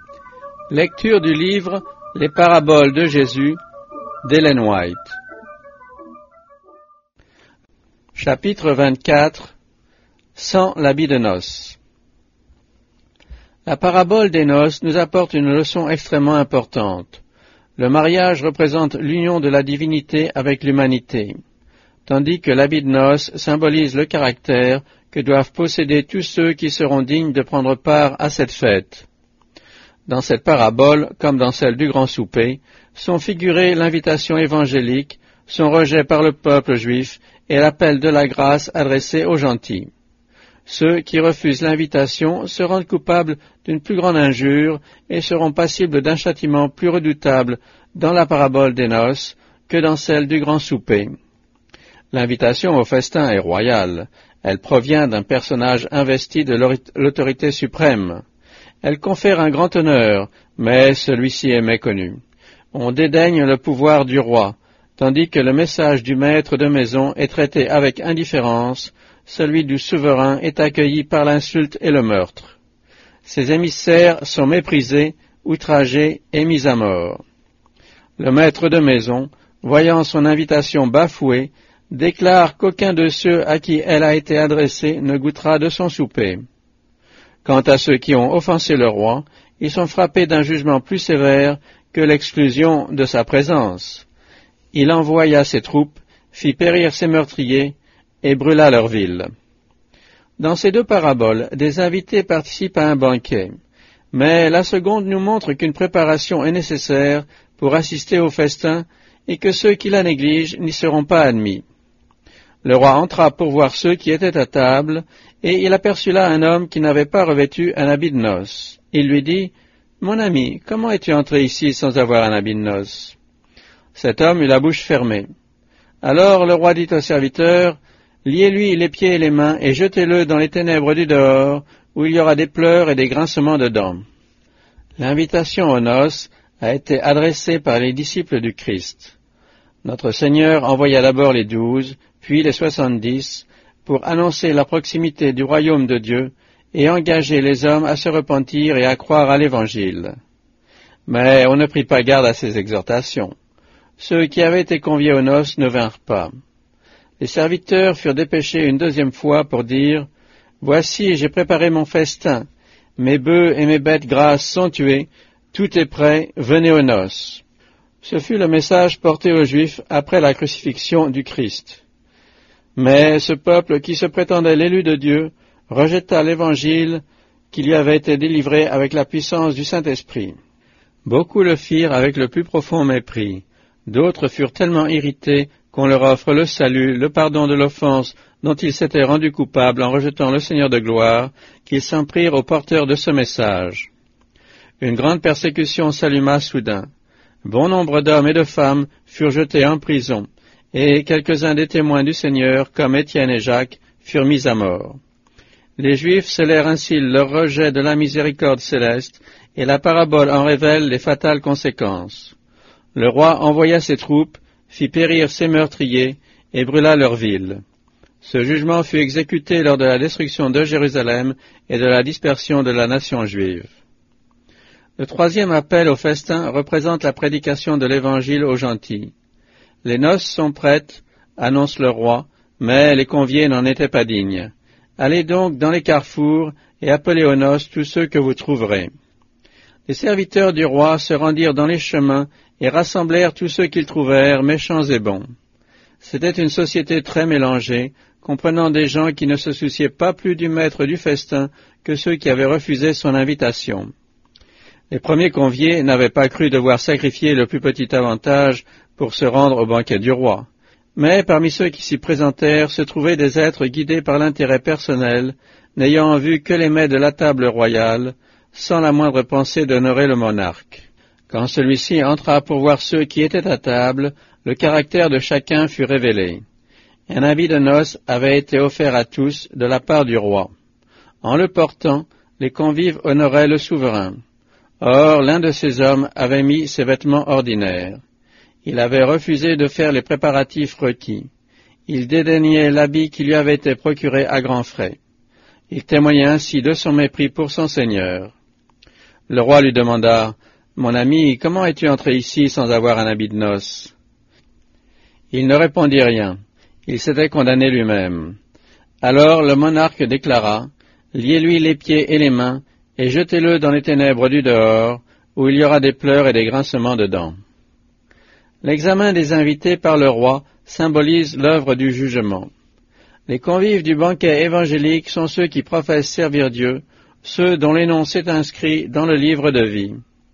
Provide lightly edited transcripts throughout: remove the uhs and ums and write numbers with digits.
Lecture du livre Les paraboles de Jésus d'Ellen White. Chapitre 24. Sans l'habit de noces. La parabole des noces nous apporte une leçon extrêmement importante. Le mariage représente l'union de la divinité avec l'humanité, tandis que l'habit de noces symbolise le caractère que doivent posséder tous ceux qui seront dignes de prendre part à cette fête. Dans cette parabole, comme dans celle du grand souper, sont figurées l'invitation évangélique, son rejet par le peuple juif et l'appel de la grâce adressé aux gentils. Ceux qui refusent l'invitation se rendent coupables d'une plus grande injure et seront passibles d'un châtiment plus redoutable dans la parabole des noces que dans celle du grand souper. L'invitation au festin est royale. Elle provient d'un personnage investi de l'autorité suprême. Elle confère un grand honneur, mais celui-ci est méconnu. On dédaigne le pouvoir du roi, tandis que le message du maître de maison est traité avec indifférence, celui du souverain est accueilli par l'insulte et le meurtre. Ses émissaires sont méprisés, outragés et mis à mort. Le maître de maison, voyant son invitation bafouée, déclare qu'aucun de ceux à qui elle a été adressée ne goûtera de son souper. Quant à ceux qui ont offensé le roi, ils sont frappés d'un jugement plus sévère que l'exclusion de sa présence. Il envoya ses troupes, fit périr ses meurtriers, et brûla leur ville. Dans ces deux paraboles, des invités participent à un banquet, mais la seconde nous montre qu'une préparation est nécessaire pour assister au festin et que ceux qui la négligent n'y seront pas admis. Le roi entra pour voir ceux qui étaient à table, et il aperçut là un homme qui n'avait pas revêtu un habit de noces. Il lui dit, « Mon ami, comment es-tu entré ici sans avoir un habit de noces ?» Cet homme eut la bouche fermée. Alors le roi dit au serviteur, « Liez-lui les pieds et les mains et jetez-le dans les ténèbres du dehors, où il y aura des pleurs et des grincements de dents. » L'invitation aux noces a été adressée par les disciples du Christ. Notre Seigneur envoya d'abord les 12, puis les 70, pour annoncer la proximité du royaume de Dieu et engager les hommes à se repentir et à croire à l'Évangile. Mais on ne prit pas garde à ces exhortations. Ceux qui avaient été conviés aux noces ne vinrent pas. Les serviteurs furent dépêchés une deuxième fois pour dire « Voici, j'ai préparé mon festin. Mes bœufs et mes bêtes grasses sont tués. Tout est prêt. Venez aux noces. » Ce fut le message porté aux Juifs après la crucifixion du Christ. Mais ce peuple qui se prétendait l'élu de Dieu rejeta l'Évangile qui lui avait été délivré avec la puissance du Saint-Esprit. Beaucoup le firent avec le plus profond mépris. D'autres furent tellement irrités qu'on leur offre le salut, le pardon de l'offense dont ils s'étaient rendus coupables en rejetant le Seigneur de gloire, qu'ils s'en prirent aux porteurs de ce message. Une grande persécution s'alluma soudain. Bon nombre d'hommes et de femmes furent jetés en prison, et quelques-uns des témoins du Seigneur, comme Étienne et Jacques, furent mis à mort. Les Juifs scellèrent ainsi leur rejet de la miséricorde céleste, et la parabole en révèle les fatales conséquences. Le roi envoya ses troupes, fit périr ses meurtriers, et brûla leur ville. Ce jugement fut exécuté lors de la destruction de Jérusalem et de la dispersion de la nation juive. Le troisième appel au festin représente la prédication de l'Évangile aux gentils. Les noces sont prêtes, annonce le roi, mais les conviés n'en étaient pas dignes. Allez donc dans les carrefours et appelez aux noces tous ceux que vous trouverez. Les serviteurs du roi se rendirent dans les chemins et rassemblèrent tous ceux qu'ils trouvèrent, méchants et bons. C'était une société très mélangée, comprenant des gens qui ne se souciaient pas plus du maître du festin que ceux qui avaient refusé son invitation. Les premiers conviés n'avaient pas cru devoir sacrifier le plus petit avantage pour se rendre au banquet du roi. Mais parmi ceux qui s'y présentèrent se trouvaient des êtres guidés par l'intérêt personnel, n'ayant en vue que les mets de la table royale, sans la moindre pensée d'honorer le monarque. Quand celui-ci entra pour voir ceux qui étaient à table, le caractère de chacun fut révélé. Un habit de noces avait été offert à tous de la part du roi. En le portant, les convives honoraient le souverain. Or, l'un de ces hommes avait mis ses vêtements ordinaires. Il avait refusé de faire les préparatifs requis. Il dédaignait l'habit qui lui avait été procuré à grands frais. Il témoignait ainsi de son mépris pour son Seigneur. Le roi lui demanda, « Mon ami, comment es-tu entré ici sans avoir un habit de noces ?» Il ne répondit rien. Il s'était condamné lui-même. Alors le monarque déclara, « Liez-lui les pieds et les mains, et jetez-le dans les ténèbres du dehors, où il y aura des pleurs et des grincements de dents. » L'examen des invités par le roi symbolise l'œuvre du jugement. Les convives du banquet évangélique sont ceux qui professent servir Dieu, ceux dont les noms s'est inscrit dans le livre de vie.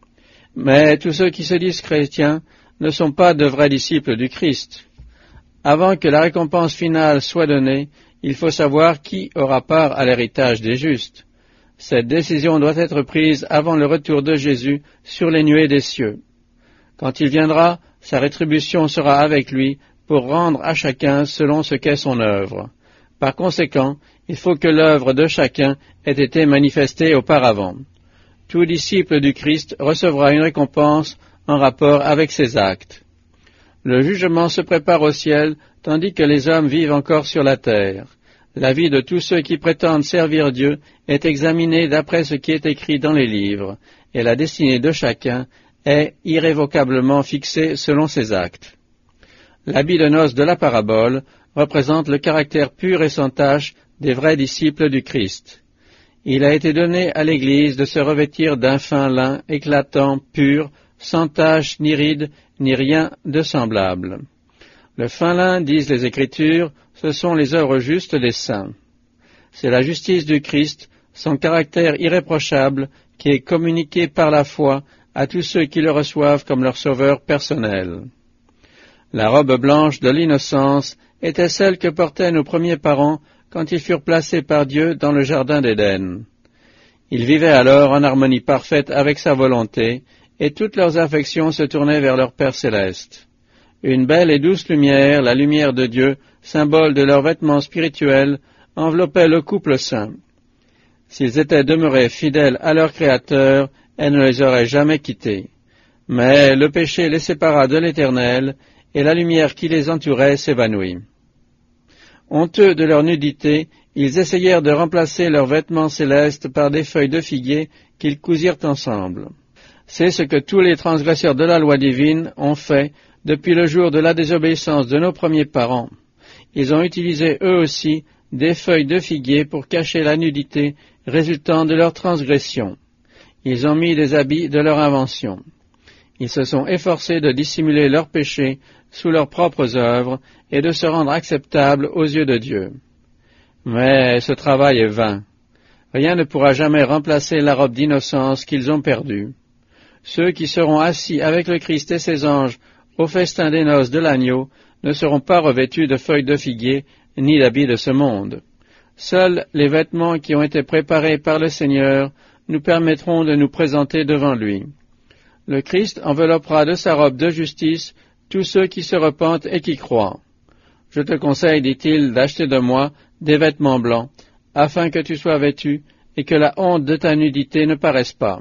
Mais tous ceux qui se disent chrétiens ne sont pas de vrais disciples du Christ. Avant que la récompense finale soit donnée, il faut savoir qui aura part à l'héritage des justes. Cette décision doit être prise avant le retour de Jésus sur les nuées des cieux. Quand il viendra, sa rétribution sera avec lui pour rendre à chacun selon ce qu'est son œuvre. Par conséquent, il faut que l'œuvre de chacun ait été manifestée auparavant. Tout disciple du Christ recevra une récompense en rapport avec ses actes. Le jugement se prépare au ciel, tandis que les hommes vivent encore sur la terre. La vie de tous ceux qui prétendent servir Dieu est examinée d'après ce qui est écrit dans les livres, et la destinée de chacun est irrévocablement fixée selon ses actes. L'habit de noces de la parabole représente le caractère pur et sans tache des vrais disciples du Christ. Il a été donné à l'Église de se revêtir d'un fin lin éclatant, pur, sans tache, ni ride, ni rien de semblable. Le fin lin, disent les Écritures, ce sont les œuvres justes des saints. C'est la justice du Christ, son caractère irréprochable, qui est communiqué par la foi à tous ceux qui le reçoivent comme leur sauveur personnel. La robe blanche de l'innocence était celle que portaient nos premiers parents quand ils furent placés par Dieu dans le jardin d'Éden. Ils vivaient alors en harmonie parfaite avec sa volonté, et toutes leurs affections se tournaient vers leur Père céleste. Une belle et douce lumière, la lumière de Dieu, symbole de leurs vêtements spirituels, enveloppait le couple saint. S'ils étaient demeurés fidèles à leur Créateur, elle ne les aurait jamais quittés. Mais le péché les sépara de l'Éternel, et la lumière qui les entourait s'évanouit. Honteux de leur nudité, ils essayèrent de remplacer leurs vêtements célestes par des feuilles de figuier qu'ils cousirent ensemble. C'est ce que tous les transgresseurs de la loi divine ont fait depuis le jour de la désobéissance de nos premiers parents. Ils ont utilisé eux aussi des feuilles de figuier pour cacher la nudité résultant de leur transgression. Ils ont mis des habits de leur invention. Ils se sont efforcés de dissimuler leurs péchés sous leurs propres œuvres et de se rendre acceptables aux yeux de Dieu. Mais ce travail est vain. Rien ne pourra jamais remplacer la robe d'innocence qu'ils ont perdue. Ceux qui seront assis avec le Christ et ses anges au festin des noces de l'agneau ne seront pas revêtus de feuilles de figuier ni d'habits de ce monde. Seuls les vêtements qui ont été préparés par le Seigneur nous permettront de nous présenter devant lui. Le Christ enveloppera de sa robe de justice tous ceux qui se repentent et qui croient. Je te conseille, dit-il, d'acheter de moi des vêtements blancs, afin que tu sois vêtu et que la honte de ta nudité ne paraisse pas.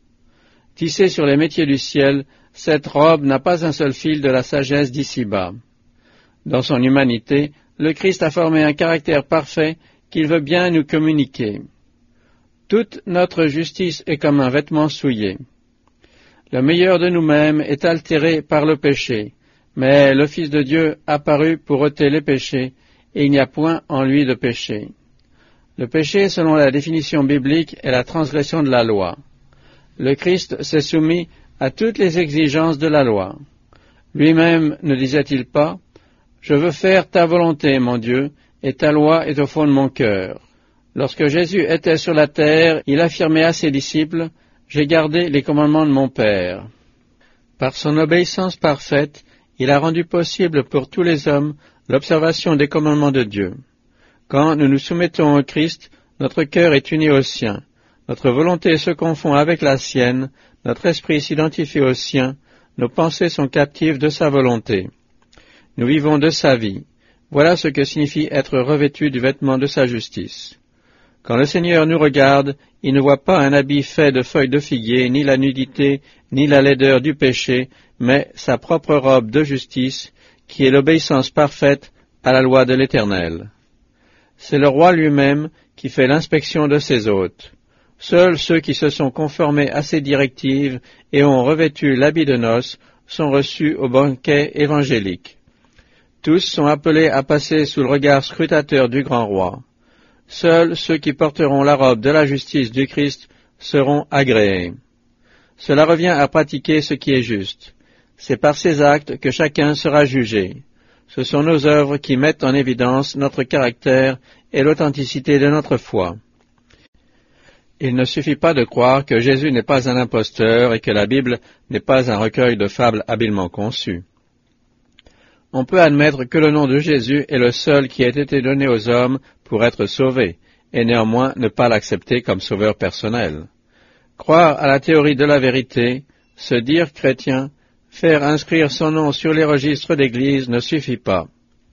Tissée sur les métiers du ciel, cette robe n'a pas un seul fil de la sagesse d'ici-bas. Dans son humanité, le Christ a formé un caractère parfait qu'il veut bien nous communiquer. Toute notre justice est comme un vêtement souillé. Le meilleur de nous-mêmes est altéré par le péché, mais le Fils de Dieu apparut pour ôter les péchés, et il n'y a point en lui de péché. Le péché, selon la définition biblique, est la transgression de la loi. Le Christ s'est soumis à toutes les exigences de la loi. Lui-même ne disait-il pas « Je veux faire ta volonté, mon Dieu, et ta loi est au fond de mon cœur ». Lorsque Jésus était sur la terre, il affirmait à ses disciples « J'ai gardé les commandements de mon Père ». Par son obéissance parfaite, il a rendu possible pour tous les hommes l'observation des commandements de Dieu. Quand nous nous soumettons au Christ, notre cœur est uni au sien, notre volonté se confond avec la sienne, notre esprit s'identifie au sien, nos pensées sont captives de sa volonté. Nous vivons de sa vie. Voilà ce que signifie être revêtu du vêtement de sa justice. Quand le Seigneur nous regarde, il ne voit pas un habit fait de feuilles de figuier, ni la nudité, ni la laideur du péché, mais sa propre robe de justice, qui est l'obéissance parfaite à la loi de l'Éternel. C'est le roi lui-même qui fait l'inspection de ses hôtes. Seuls ceux qui se sont conformés à ces directives et ont revêtu l'habit de noces sont reçus au banquet évangélique. Tous sont appelés à passer sous le regard scrutateur du grand roi. Seuls ceux qui porteront la robe de la justice du Christ seront agréés. Cela revient à pratiquer ce qui est juste. C'est par ces actes que chacun sera jugé. Ce sont nos œuvres qui mettent en évidence notre caractère et l'authenticité de notre foi. Il ne suffit pas de croire que Jésus n'est pas un imposteur et que la Bible n'est pas un recueil de fables habilement conçues. On peut admettre que le nom de Jésus est le seul qui ait été donné aux hommes pour être sauvés, et néanmoins ne pas l'accepter comme sauveur personnel. Croire à la théorie de la vérité, se dire chrétien, faire inscrire son nom sur les registres d'Église ne suffit pas.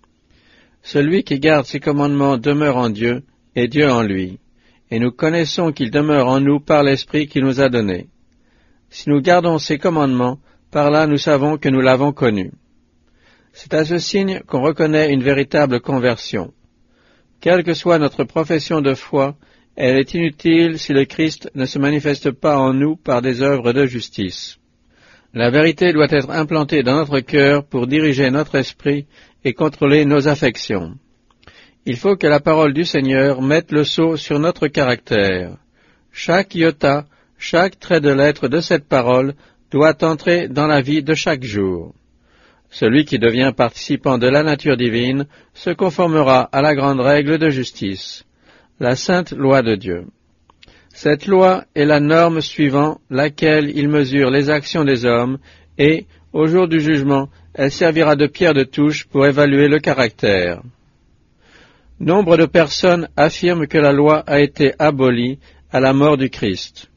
Celui qui garde ses commandements demeure en Dieu, et Dieu en lui, et nous connaissons qu'il demeure en nous par l'Esprit qu'il nous a donné. Si nous gardons ses commandements, par là nous savons que nous l'avons connu. C'est à ce signe qu'on reconnaît une véritable conversion. Quelle que soit notre profession de foi, elle est inutile si le Christ ne se manifeste pas en nous par des œuvres de justice. La vérité doit être implantée dans notre cœur pour diriger notre esprit et contrôler nos affections. Il faut que la parole du Seigneur mette le sceau sur notre caractère. Chaque iota, chaque trait de lettre de cette parole doit entrer dans la vie de chaque jour. Celui qui devient participant de la nature divine se conformera à la grande règle de justice, la sainte loi de Dieu. Cette loi est la norme suivant laquelle il mesure les actions des hommes et, au jour du jugement, elle servira de pierre de touche pour évaluer le caractère. Nombre de personnes affirment que la loi a été abolie à la mort du Christ.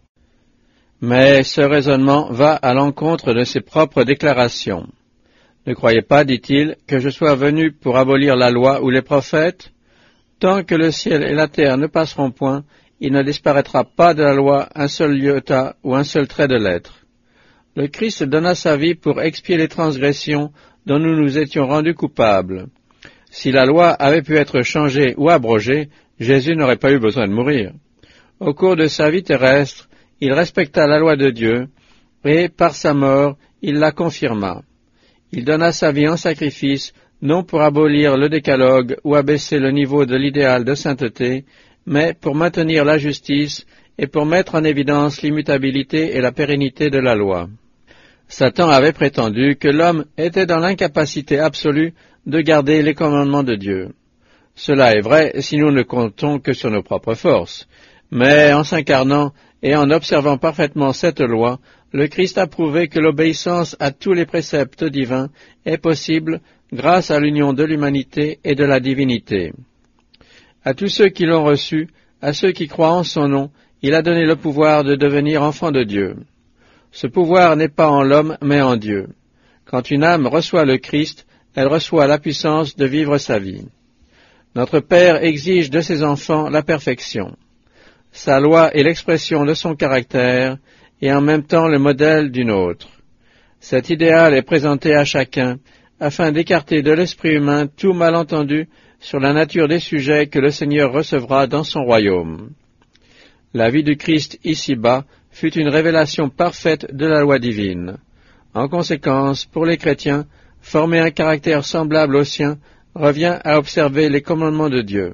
Mais ce raisonnement va à l'encontre de ses propres déclarations. Ne croyez pas, dit-il, que je sois venu pour abolir la loi ou les prophètes? Tant que le ciel et la terre ne passeront point, il ne disparaîtra pas de la loi un seul iota ou un seul trait de lettre. Le Christ donna sa vie pour expier les transgressions dont nous nous étions rendus coupables. Si la loi avait pu être changée ou abrogée, Jésus n'aurait pas eu besoin de mourir. Au cours de sa vie terrestre, il respecta la loi de Dieu, et par sa mort, il la confirma. Il donna sa vie en sacrifice, non pour abolir le décalogue ou abaisser le niveau de l'idéal de sainteté, mais pour maintenir la justice et pour mettre en évidence l'immutabilité et la pérennité de la loi. Satan avait prétendu que l'homme était dans l'incapacité absolue de garder les commandements de Dieu. Cela est vrai si nous ne comptons que sur nos propres forces, mais en s'incarnant et en observant parfaitement cette loi, le Christ a prouvé que l'obéissance à tous les préceptes divins est possible grâce à l'union de l'humanité et de la divinité. À tous ceux qui l'ont reçu, à ceux qui croient en son nom, il a donné le pouvoir de devenir enfants de Dieu. Ce pouvoir n'est pas en l'homme, mais en Dieu. Quand une âme reçoit le Christ, elle reçoit la puissance de vivre sa vie. Notre Père exige de ses enfants la perfection. Sa loi est l'expression de son caractère et en même temps le modèle d'une autre. Cet idéal est présenté à chacun afin d'écarter de l'esprit humain tout malentendu sur la nature des sujets que le Seigneur recevra dans son royaume. La vie du Christ ici-bas fut une révélation parfaite de la loi divine. En conséquence, pour les chrétiens, former un caractère semblable au sien revient à observer les commandements de Dieu.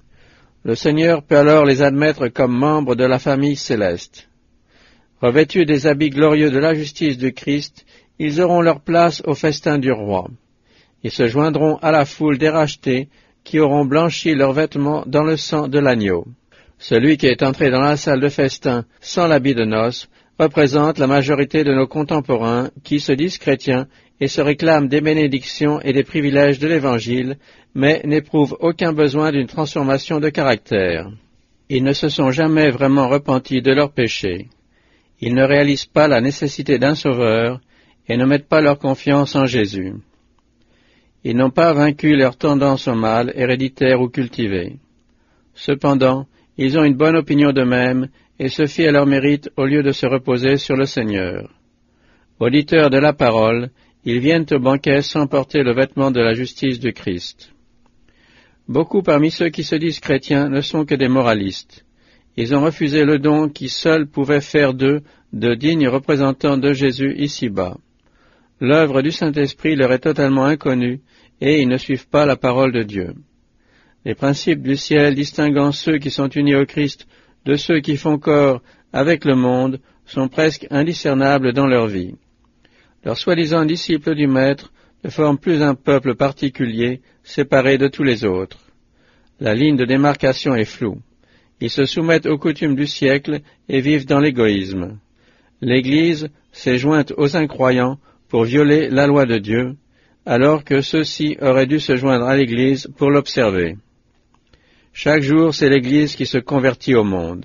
Le Seigneur peut alors les admettre comme membres de la famille céleste. Revêtus des habits glorieux de la justice du Christ, ils auront leur place au festin du roi. Ils se joindront à la foule des rachetés qui auront blanchi leurs vêtements dans le sang de l'agneau. Celui qui est entré dans la salle de festin sans l'habit de noces représente la majorité de nos contemporains qui se disent chrétiens et se réclament des bénédictions et des privilèges de l'Évangile, mais n'éprouvent aucun besoin d'une transformation de caractère. Ils ne se sont jamais vraiment repentis de leurs péchés. Ils ne réalisent pas la nécessité d'un sauveur et ne mettent pas leur confiance en Jésus. Ils n'ont pas vaincu leur tendance au mal, héréditaire ou cultivée. Cependant, ils ont une bonne opinion d'eux-mêmes et se fient à leur mérite au lieu de se reposer sur le Seigneur. Auditeurs de la parole, ils viennent au banquet sans porter le vêtement de la justice du Christ. Beaucoup parmi ceux qui se disent chrétiens ne sont que des moralistes. Ils ont refusé le don qui seul pouvait faire d'eux de dignes représentants de Jésus ici-bas. L'œuvre du Saint-Esprit leur est totalement inconnue et ils ne suivent pas la parole de Dieu. Les principes du ciel distinguant ceux qui sont unis au Christ de ceux qui font corps avec le monde sont presque indiscernables dans leur vie. Leurs soi-disant disciples du Maître ne forment plus un peuple particulier, séparé de tous les autres. La ligne de démarcation est floue. Ils se soumettent aux coutumes du siècle et vivent dans l'égoïsme. L'Église s'est jointe aux incroyants pour violer la loi de Dieu, alors que ceux-ci auraient dû se joindre à l'Église pour l'observer. Chaque jour, c'est l'Église qui se convertit au monde.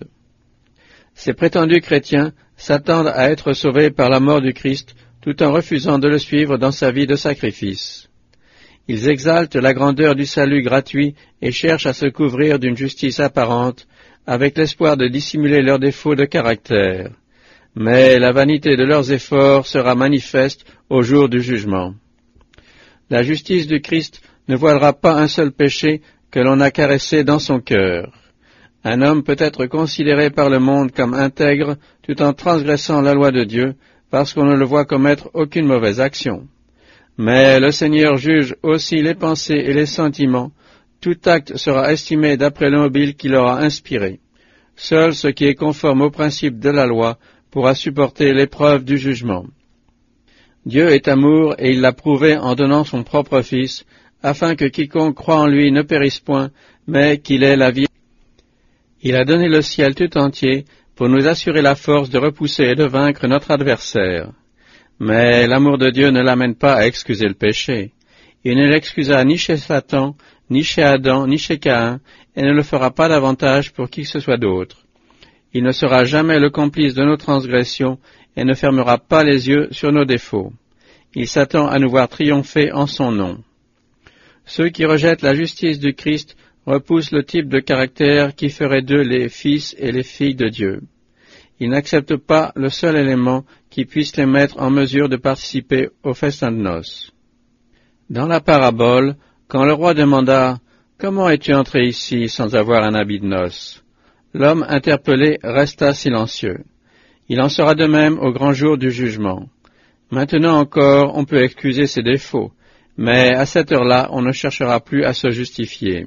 Ces prétendus chrétiens s'attendent à être sauvés par la mort du Christ, tout en refusant de le suivre dans sa vie de sacrifice. Ils exaltent la grandeur du salut gratuit et cherchent à se couvrir d'une justice apparente, avec l'espoir de dissimuler leurs défauts de caractère. Mais la vanité de leurs efforts sera manifeste au jour du jugement. La justice du Christ ne voilera pas un seul péché que l'on a caressé dans son cœur. Un homme peut être considéré par le monde comme intègre tout en transgressant la loi de Dieu, parce qu'on ne le voit commettre aucune mauvaise action. Mais le Seigneur juge aussi les pensées et les sentiments. Tout acte sera estimé d'après le mobile qu'il aura inspiré. Seul ce qui est conforme au principe de la loi pourra supporter l'épreuve du jugement. Dieu est amour et il l'a prouvé en donnant son propre Fils, afin que quiconque croit en lui ne périsse point, mais qu'il ait la vie. Il a donné le ciel tout entier pour nous assurer la force de repousser et de vaincre notre adversaire. Mais l'amour de Dieu ne l'amène pas à excuser le péché. Il ne l'excusa ni chez Satan, ni chez Adam, ni chez Caïn, et ne le fera pas davantage pour qui que ce soit d'autre. Il ne sera jamais le complice de nos transgressions et ne fermera pas les yeux sur nos défauts. Il s'attend à nous voir triompher en son nom. Ceux qui rejettent la justice du Christ repoussent le type de caractère qui ferait d'eux les fils et les filles de Dieu. Ils n'acceptent pas le seul élément qui puisse les mettre en mesure de participer au festin de noces. Dans la parabole, quand le roi demanda « Comment es-tu entré ici sans avoir un habit de noces ?» l'homme interpellé resta silencieux. Il en sera de même au grand jour du jugement. Maintenant encore, on peut excuser ses défauts, mais à cette heure-là, on ne cherchera plus à se justifier.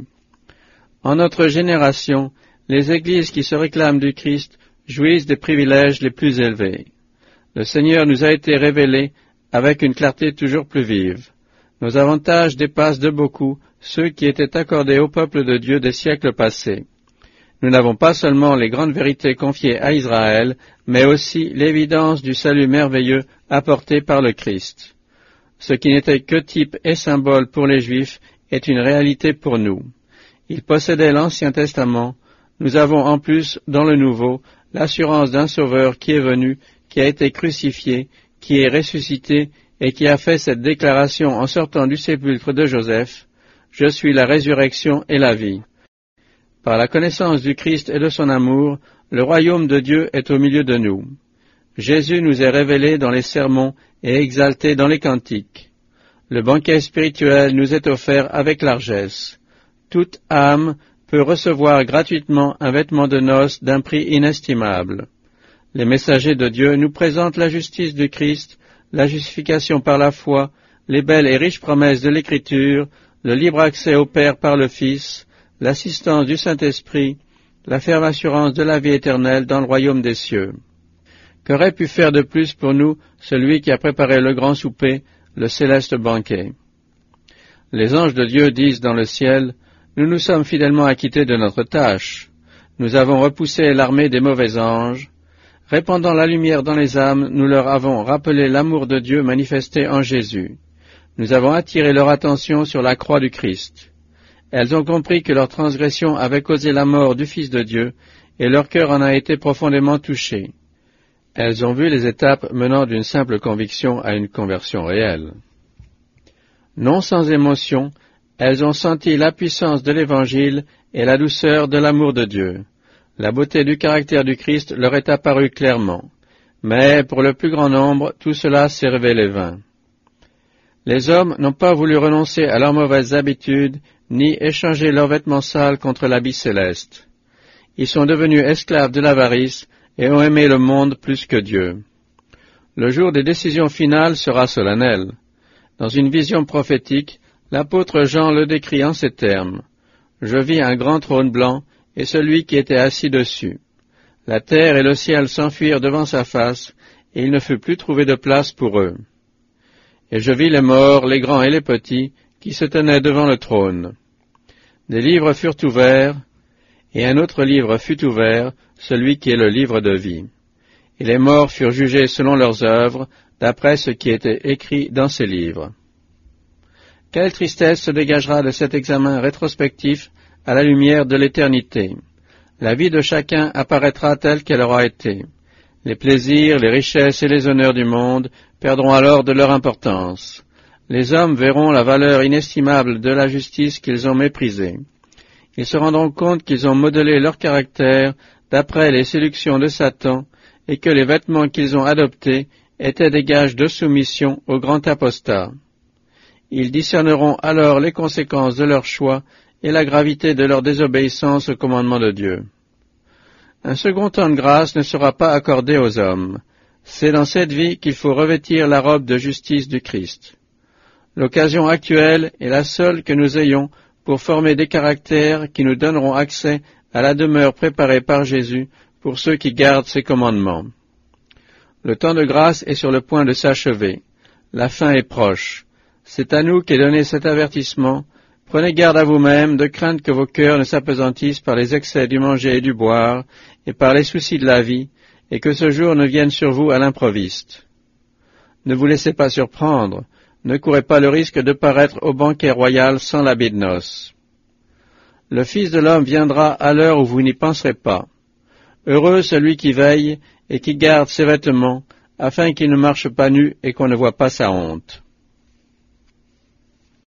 En notre génération, les églises qui se réclament du Christ jouissent des privilèges les plus élevés. Le Seigneur nous a été révélé avec une clarté toujours plus vive. Nos avantages dépassent de beaucoup ceux qui étaient accordés au peuple de Dieu des siècles passés. Nous n'avons pas seulement les grandes vérités confiées à Israël, mais aussi l'évidence du salut merveilleux apporté par le Christ. Ce qui n'était que type et symbole pour les Juifs est une réalité pour nous. Ils possédaient l'Ancien Testament. Nous avons en plus, dans le Nouveau, l'assurance d'un Sauveur qui est venu, qui a été crucifié, qui est ressuscité et qui a fait cette déclaration en sortant du sépulcre de Joseph: « Je suis la résurrection et la vie. » Par la connaissance du Christ et de son amour, le royaume de Dieu est au milieu de nous. Jésus nous est révélé dans les sermons et exalté dans les cantiques. Le banquet spirituel nous est offert avec largesse. Toute âme peut recevoir gratuitement un vêtement de noces d'un prix inestimable. Les messagers de Dieu nous présentent la justice du Christ, la justification par la foi, les belles et riches promesses de l'Écriture, le libre accès au Père par le Fils, l'assistance du Saint-Esprit, la ferme assurance de la vie éternelle dans le royaume des cieux. Qu'aurait pu faire de plus pour nous celui qui a préparé le grand souper, le céleste banquet? Les anges de Dieu disent dans le ciel: « Nous nous sommes fidèlement acquittés de notre tâche. Nous avons repoussé l'armée des mauvais anges. Répandant la lumière dans les âmes, nous leur avons rappelé l'amour de Dieu manifesté en Jésus. Nous avons attiré leur attention sur la croix du Christ. Elles ont compris que leur transgression avait causé la mort du Fils de Dieu, et leur cœur en a été profondément touché. Elles ont vu les étapes menant d'une simple conviction à une conversion réelle. Non sans émotion, elles ont senti la puissance de l'Évangile et la douceur de l'amour de Dieu. La beauté du caractère du Christ leur est apparue clairement. Mais pour le plus grand nombre, tout cela s'est révélé vain. Les hommes n'ont pas voulu renoncer à leurs mauvaises habitudes, ni échanger leurs vêtements sales contre l'habit céleste. Ils sont devenus esclaves de l'avarice et ont aimé le monde plus que Dieu. Le jour des décisions finales sera solennel. Dans une vision prophétique, l'apôtre Jean le décrit en ces termes. « Je vis un grand trône blanc et celui qui était assis dessus. La terre et le ciel s'enfuirent devant sa face, et il ne fut plus trouvé de place pour eux. Et je vis les morts, les grands et les petits, qui se tenaient devant le trône. Des livres furent ouverts, et un autre livre fut ouvert, celui qui est le livre de vie. Et les morts furent jugés selon leurs œuvres, d'après ce qui était écrit dans ces livres. » Quelle tristesse se dégagera de cet examen rétrospectif à la lumière de l'éternité. La vie de chacun apparaîtra telle qu'elle aura été. Les plaisirs, les richesses et les honneurs du monde perdront alors de leur importance. Les hommes verront la valeur inestimable de la justice qu'ils ont méprisée. Ils se rendront compte qu'ils ont modelé leur caractère d'après les séductions de Satan et que les vêtements qu'ils ont adoptés étaient des gages de soumission au grand apostat. Ils discerneront alors les conséquences de leur choix et la gravité de leur désobéissance au commandement de Dieu. Un second temps de grâce ne sera pas accordé aux hommes. C'est dans cette vie qu'il faut revêtir la robe de justice du Christ. L'occasion actuelle est la seule que nous ayons pour former des caractères qui nous donneront accès à la demeure préparée par Jésus pour ceux qui gardent ses commandements. Le temps de grâce est sur le point de s'achever. La fin est proche. C'est à nous qu'est donné cet avertissement. Prenez garde à vous-mêmes de craindre que vos cœurs ne s'apesantissent par les excès du manger et du boire et par les soucis de la vie, et que ce jour ne vienne sur vous à l'improviste. Ne vous laissez pas surprendre, ne courez pas le risque de paraître au banquet royal sans l'habit de noces. Le Fils de l'homme viendra à l'heure où vous n'y penserez pas. Heureux celui qui veille et qui garde ses vêtements, afin qu'il ne marche pas nu et qu'on ne voit pas sa honte.